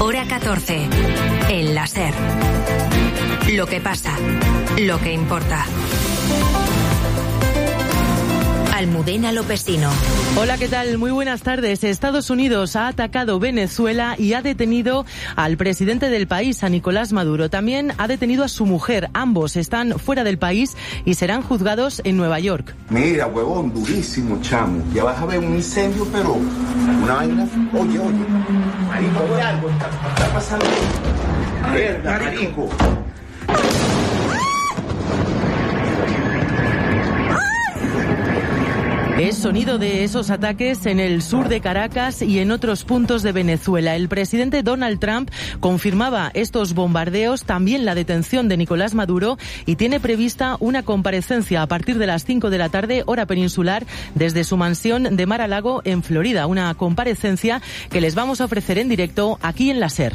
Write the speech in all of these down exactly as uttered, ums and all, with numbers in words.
Hora catorce. En la SER. Lo que pasa, lo que importa. Almudena Lopesino. Hola, ¿qué tal? Muy buenas tardes. Estados Unidos ha atacado Venezuela y ha detenido al presidente del país, a Nicolás Maduro. También ha detenido a su mujer. Ambos están fuera del país y serán juzgados en Nueva York. Mira, huevón, durísimo, chamo. Ya vas a ver un incendio, pero una vaina... Oye, oye. Marico, oye algo. Está, está pasando. Mierda, marico. Es sonido de esos ataques en el sur de Caracas y en otros puntos de Venezuela. El presidente Donald Trump confirmaba estos bombardeos, también la detención de Nicolás Maduro, y tiene prevista una comparecencia a partir de las cinco de la tarde, hora peninsular, desde su mansión de Mar-a-Lago en Florida. Una comparecencia que les vamos a ofrecer en directo aquí en la SER.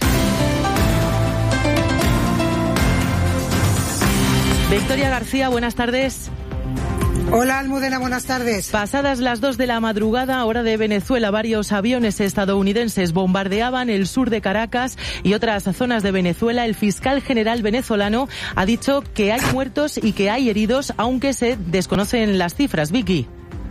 Victoria García, buenas tardes. Hola, Almudena, buenas tardes. Pasadas las dos de la madrugada, hora de Venezuela, varios aviones estadounidenses bombardeaban el sur de Caracas y otras zonas de Venezuela. El fiscal general venezolano ha dicho que hay muertos y que hay heridos, aunque se desconocen las cifras. Vicky.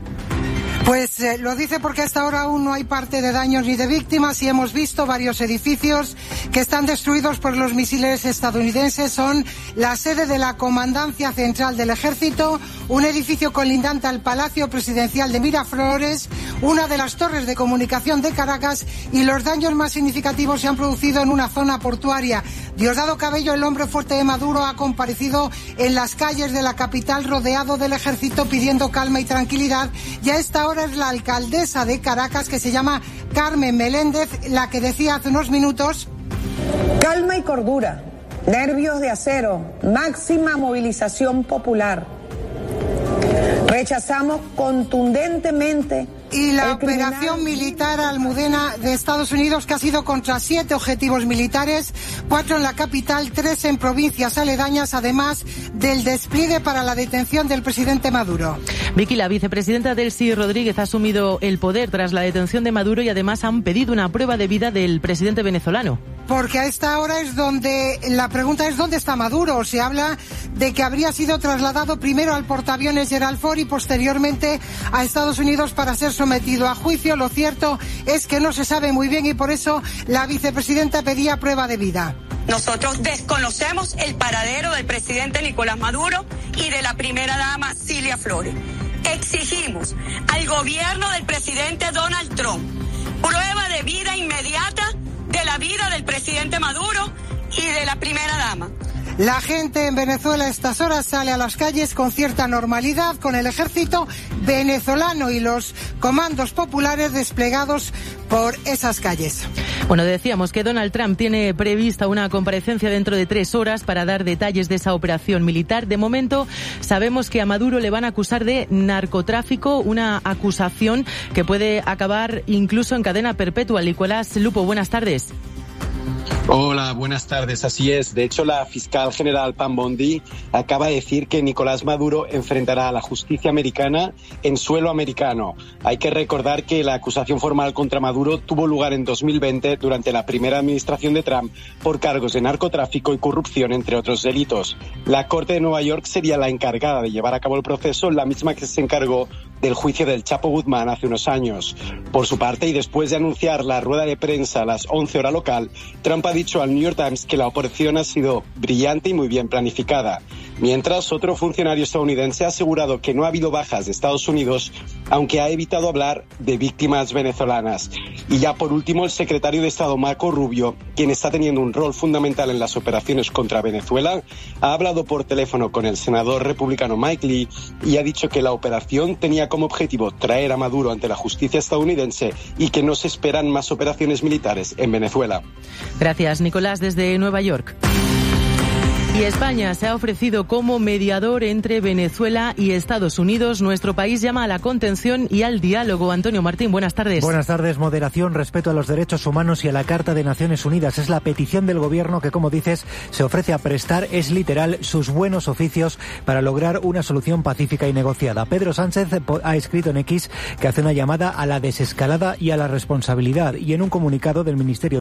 Pues eh, lo dice porque hasta ahora aún no hay parte de daños ni de víctimas y hemos visto varios edificios que están destruidos por los misiles estadounidenses. Son la sede de la Comandancia Central del Ejército, un edificio colindante al Palacio Presidencial de Miraflores, una de las torres de comunicación de Caracas, y los daños más significativos se han producido en una zona portuaria. Diosdado Cabello, el hombre fuerte de Maduro, ha comparecido en las calles de la capital rodeado del ejército pidiendo calma y tranquilidad, y a esta hora es la alcaldesa de Caracas, que se llama Carmen Meléndez, la que decía hace unos minutos: calma y cordura, nervios de acero, máxima movilización popular. Rechazamos contundentemente. Y la operación militar, Almudena, de Estados Unidos, que ha sido contra siete objetivos militares, cuatro en la capital, tres en provincias aledañas, además del despliegue para la detención del presidente Maduro. Vicky, la vicepresidenta Delcy Rodríguez ha asumido el poder tras la detención de Maduro y además han pedido una prueba de vida del presidente venezolano. Porque a esta hora es donde la pregunta es ¿dónde está Maduro? Se habla de que habría sido trasladado primero al portaaviones Gerald Ford y posteriormente a Estados Unidos para ser sometido a juicio. Lo cierto es que no se sabe muy bien y por eso la vicepresidenta pedía prueba de vida. Nosotros desconocemos el paradero del presidente Nicolás Maduro y de la primera dama Cilia Flores. Exigimos al gobierno del presidente Donald Trump prueba de vida inmediata de la vida del presidente Maduro y de la primera dama. La gente en Venezuela a estas horas sale a las calles con cierta normalidad, con el ejército venezolano y los comandos populares desplegados por esas calles. Bueno, decíamos que Donald Trump tiene prevista una comparecencia dentro de tres horas para dar detalles de esa operación militar. De momento sabemos que a Maduro le van a acusar de narcotráfico, una acusación que puede acabar incluso en cadena perpetua. Nicolás Lupo, buenas tardes. Hola, buenas tardes. Así es. De hecho, la fiscal general Pam Bondi acaba de decir que Nicolás Maduro enfrentará a la justicia americana en suelo americano. Hay que recordar que la acusación formal contra Maduro tuvo lugar en dos mil veinte durante la primera administración de Trump por cargos de narcotráfico y corrupción, entre otros delitos. La Corte de Nueva York sería la encargada de llevar a cabo el proceso, la misma que se encargó del juicio del Chapo Guzmán hace unos años. Por su parte, y después de anunciar la rueda de prensa a las once hora local, Trump ha dicho al New York Times que la operación ha sido brillante y muy bien planificada. Mientras, otro funcionario estadounidense ha asegurado que no ha habido bajas de Estados Unidos, aunque ha evitado hablar de víctimas venezolanas. Y ya por último, el secretario de Estado Marco Rubio, quien está teniendo un rol fundamental en las operaciones contra Venezuela, ha hablado por teléfono con el senador republicano Mike Lee y ha dicho que la operación tenía como objetivo traer a Maduro ante la justicia estadounidense y que no se esperan más operaciones militares en Venezuela. Gracias, Nicolás, desde Nueva York. Y España se ha ofrecido como mediador entre Venezuela y Estados Unidos. Nuestro país llama a la contención y al diálogo. Antonio Martín, buenas tardes. Buenas tardes. Moderación, respeto a los derechos humanos y a la Carta de Naciones Unidas. Es la petición del Gobierno que, como dices, se ofrece a prestar, es literal, sus buenos oficios para lograr una solución pacífica y negociada. Pedro Sánchez ha escrito en X que hace una llamada a la desescalada y a la responsabilidad. Y en un comunicado del Ministerio